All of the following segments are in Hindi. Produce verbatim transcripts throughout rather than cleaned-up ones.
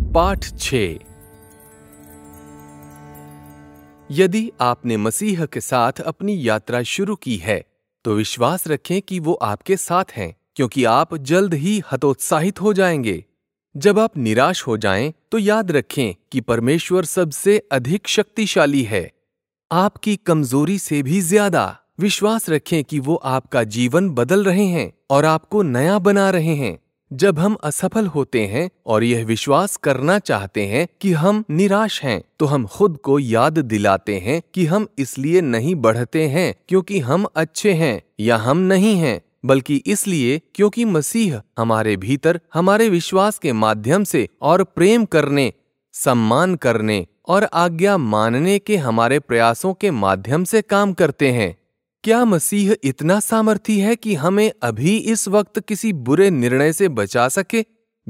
पाठ छः। यदि आपने मसीह के साथ अपनी यात्रा शुरू की है तो विश्वास रखें कि वो आपके साथ हैं, क्योंकि आप जल्द ही हतोत्साहित हो जाएंगे। जब आप निराश हो जाएं तो याद रखें कि परमेश्वर सबसे अधिक शक्तिशाली है, आपकी कमजोरी से भी ज्यादा। विश्वास रखें कि वो आपका जीवन बदल रहे हैं और आपको नया बना रहे हैं। जब हम असफल होते हैं और यह विश्वास करना चाहते हैं कि हम निराश हैं, तो हम खुद को याद दिलाते हैं कि हम इसलिए नहीं बढ़ते हैं क्योंकि हम अच्छे हैं या हम नहीं हैं, बल्कि इसलिए क्योंकि मसीह हमारे भीतर हमारे विश्वास के माध्यम से और प्रेम करने, सम्मान करने और आज्ञा मानने के हमारे प्रयासों के माध्यम से काम करते हैं। क्या मसीह इतना सामर्थी है कि हमें अभी इस वक्त किसी बुरे निर्णय से बचा सके?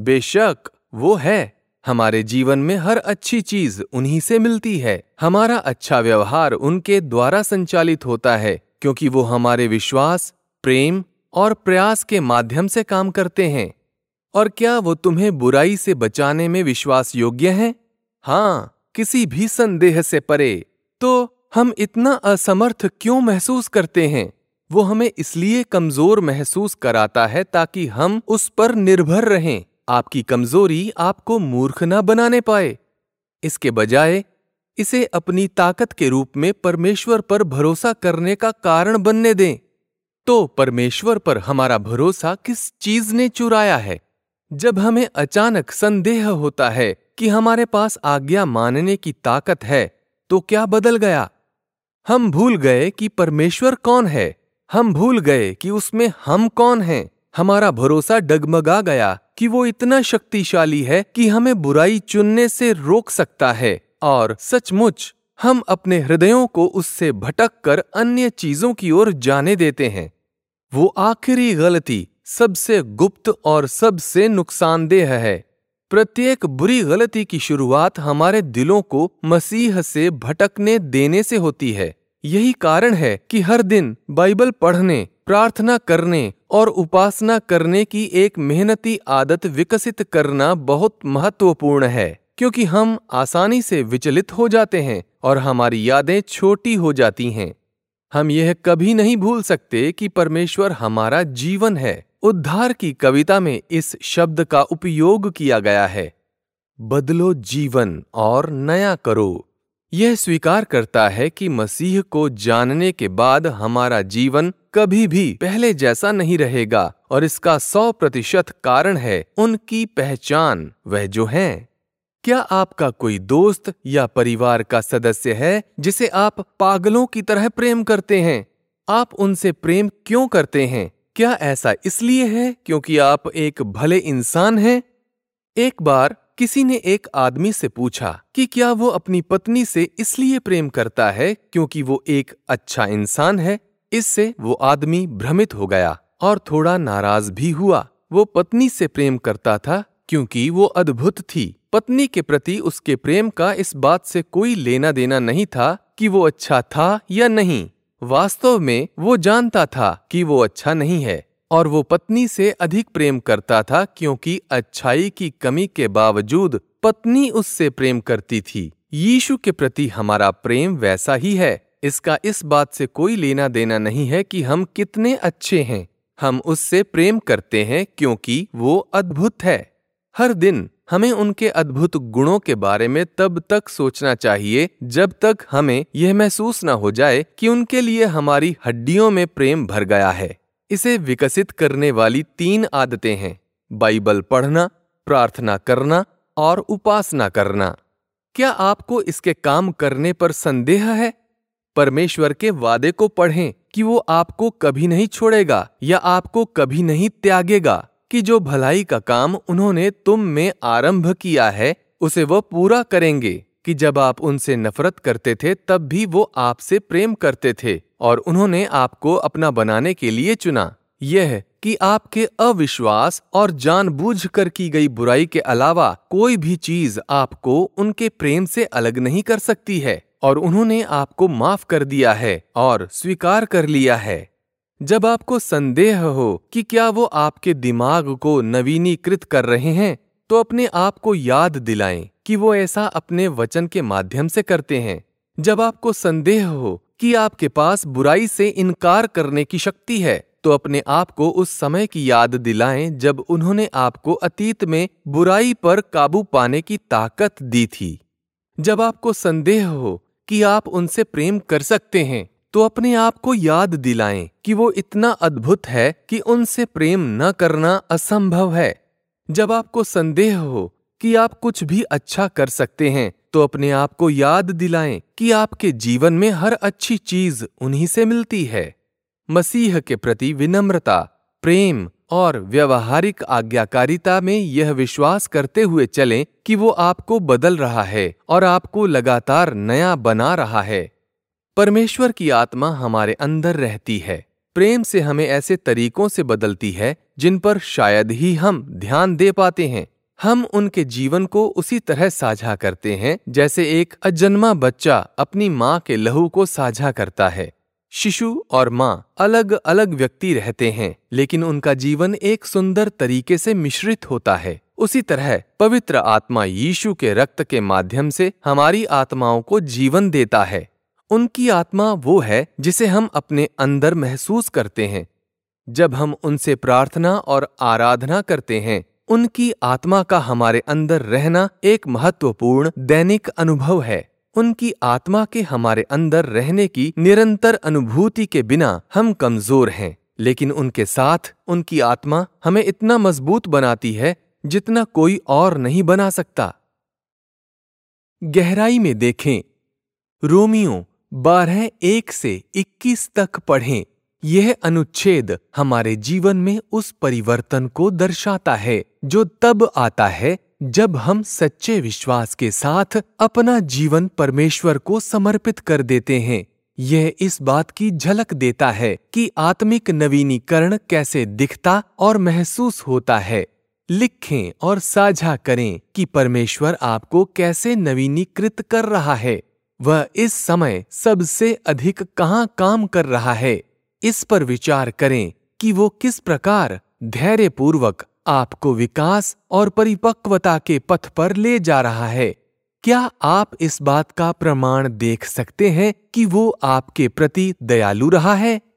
बेशक वो है। हमारे जीवन में हर अच्छी चीज उन्हीं से मिलती है। हमारा अच्छा व्यवहार उनके द्वारा संचालित होता है, क्योंकि वो हमारे विश्वास, प्रेम और प्रयास के माध्यम से काम करते हैं। और क्या वो तुम्हें बुराई से बचाने में विश्वास योग्य हैं? हाँ, किसी भी संदेह से परे। तो हम इतना असमर्थ क्यों महसूस करते हैं? वो हमें इसलिए कमजोर महसूस कराता है ताकि हम उस पर निर्भर रहें। आपकी कमजोरी आपको मूर्ख न बनाने पाए। इसके बजाय इसे अपनी ताकत के रूप में परमेश्वर पर भरोसा करने का कारण बनने दें। तो परमेश्वर पर हमारा भरोसा किस चीज ने चुराया है? जब हमें अचानक संदेह होता है कि हमारे पास आज्ञा मानने की ताकत है, तो क्या बदल गया? हम भूल गए कि परमेश्वर कौन है। हम भूल गए कि उसमें हम कौन हैं। हमारा भरोसा डगमगा गया कि वो इतना शक्तिशाली है कि हमें बुराई चुनने से रोक सकता है, और सचमुच हम अपने हृदयों को उससे भटक कर अन्य चीजों की ओर जाने देते हैं। वो आखिरी गलती सबसे गुप्त और सबसे नुकसानदेह है। प्रत्येक बुरी गलती की शुरुआत हमारे दिलों को मसीह से भटकने देने से होती है। यही कारण है कि हर दिन बाइबल पढ़ने, प्रार्थना करने और उपासना करने की एक मेहनती आदत विकसित करना बहुत महत्वपूर्ण है, क्योंकि हम आसानी से विचलित हो जाते हैं और हमारी यादें छोटी हो जाती हैं। हम यह कभी नहीं भूल सकते कि परमेश्वर हमारा जीवन है। उद्धार की कविता में इस शब्द का उपयोग किया गया है, बदलो जीवन और नया करो। यह स्वीकार करता है कि मसीह को जानने के बाद हमारा जीवन कभी भी पहले जैसा नहीं रहेगा, और इसका सौ प्रतिशत कारण है उनकी पहचान, वह जो हैं। क्या आपका कोई दोस्त या परिवार का सदस्य है जिसे आप पागलों की तरह प्रेम करते हैं? आप उनसे प्रेम क्यों करते हैं? क्या ऐसा इसलिए है क्योंकि आप एक भले इंसान हैं? एक बार किसी ने एक आदमी से पूछा कि क्या वो अपनी पत्नी से इसलिए प्रेम करता है क्योंकि वो एक अच्छा इंसान है। इससे वो आदमी भ्रमित हो गया और थोड़ा नाराज भी हुआ। वो पत्नी से प्रेम करता था क्योंकि वो अद्भुत थी। पत्नी के प्रति उसके प्रेम का इस बात से कोई लेना देना नहीं था कि वो अच्छा था या नहीं। वास्तव में वो जानता था कि वो अच्छा नहीं है, और वो पत्नी से अधिक प्रेम करता था क्योंकि अच्छाई की कमी के बावजूद पत्नी उससे प्रेम करती थी। यीशु के प्रति हमारा प्रेम वैसा ही है। इसका इस बात से कोई लेना देना नहीं है कि हम कितने अच्छे हैं। हम उससे प्रेम करते हैं क्योंकि वो अद्भुत है। हर दिन हमें उनके अद्भुत गुणों के बारे में तब तक सोचना चाहिए जब तक हमें यह महसूस न हो जाए कि उनके लिए हमारी हड्डियों में प्रेम भर गया है। इसे विकसित करने वाली तीन आदतें हैं: बाइबल पढ़ना, प्रार्थना करना और उपासना करना। क्या आपको इसके काम करने पर संदेह है? परमेश्वर के वादे को पढ़ें कि वो आपको कभी नहीं छोड़ेगा या आपको कभी नहीं त्यागेगा, कि जो भलाई का काम उन्होंने तुम में आरंभ किया है उसे वो पूरा करेंगे। कि जब आप उनसे नफरत करते थे तब भी वो आपसे प्रेम करते थे, और उन्होंने आपको अपना बनाने के लिए चुना। यह कि आपके अविश्वास और जानबूझकर की गई बुराई के अलावा कोई भी चीज आपको उनके प्रेम से अलग नहीं कर सकती है, और उन्होंने आपको माफ कर दिया है और स्वीकार कर लिया है। जब आपको संदेह हो कि क्या वो आपके दिमाग को नवीनीकृत कर रहे हैं, तो अपने आप को याद दिलाएं कि वो ऐसा अपने वचन के माध्यम से करते हैं। जब आपको संदेह हो कि आपके पास बुराई से इनकार करने की शक्ति है, तो अपने आप को उस समय की याद दिलाएं जब उन्होंने आपको अतीत में बुराई पर काबू पाने की ताकत दी थी। जब आपको संदेह हो कि आप उनसे प्रेम कर सकते हैं, तो अपने आप को याद दिलाएं कि वो इतना अद्भुत है कि उनसे प्रेम न करना असंभव है। जब आपको संदेह हो कि आप कुछ भी अच्छा कर सकते हैं, तो अपने आप को याद दिलाएं कि आपके जीवन में हर अच्छी चीज उन्हीं से मिलती है। मसीह के प्रति विनम्रता, प्रेम और व्यवहारिक आज्ञाकारिता में यह विश्वास करते हुए चलें कि वो आपको बदल रहा है और आपको लगातार नया बना रहा है। परमेश्वर की आत्मा हमारे अंदर रहती है, प्रेम से हमें ऐसे तरीकों से बदलती है जिन पर शायद ही हम ध्यान दे पाते हैं। हम उनके जीवन को उसी तरह साझा करते हैं जैसे एक अजन्मा बच्चा अपनी माँ के लहू को साझा करता है। शिशु और माँ अलग अलग व्यक्ति रहते हैं, लेकिन उनका जीवन एक सुंदर तरीके से मिश्रित होता है। उसी तरह पवित्र आत्मा यीशु के रक्त के माध्यम से हमारी आत्माओं को जीवन देता है। उनकी आत्मा वो है जिसे हम अपने अंदर महसूस करते हैं। जब हम उनसे प्रार्थना और आराधना करते हैं, उनकी आत्मा का हमारे अंदर रहना एक महत्वपूर्ण दैनिक अनुभव है। उनकी आत्मा के हमारे अंदर रहने की निरंतर अनुभूति के बिना हम कमजोर हैं, लेकिन उनके साथ उनकी आत्मा हमें इतना मजबूत बनाती है जितना कोई और नहीं बना सकता। गहराई में देखें। रोमियो बारह एक से इक्कीस तक पढ़ें। यह अनुच्छेद हमारे जीवन में उस परिवर्तन को दर्शाता है जो तब आता है जब हम सच्चे विश्वास के साथ अपना जीवन परमेश्वर को समर्पित कर देते हैं। यह इस बात की झलक देता है कि आत्मिक नवीनीकरण कैसे दिखता और महसूस होता है। लिखें और साझा करें कि परमेश्वर आपको कैसे नवीनीकृत कर रहा है। वह इस समय सबसे अधिक कहाँ काम कर रहा है। इस पर विचार करें कि वो किस प्रकार धैर्यपूर्वक आपको विकास और परिपक्वता के पथ पर ले जा रहा है। क्या आप इस बात का प्रमाण देख सकते हैं कि वो आपके प्रति दयालु रहा है?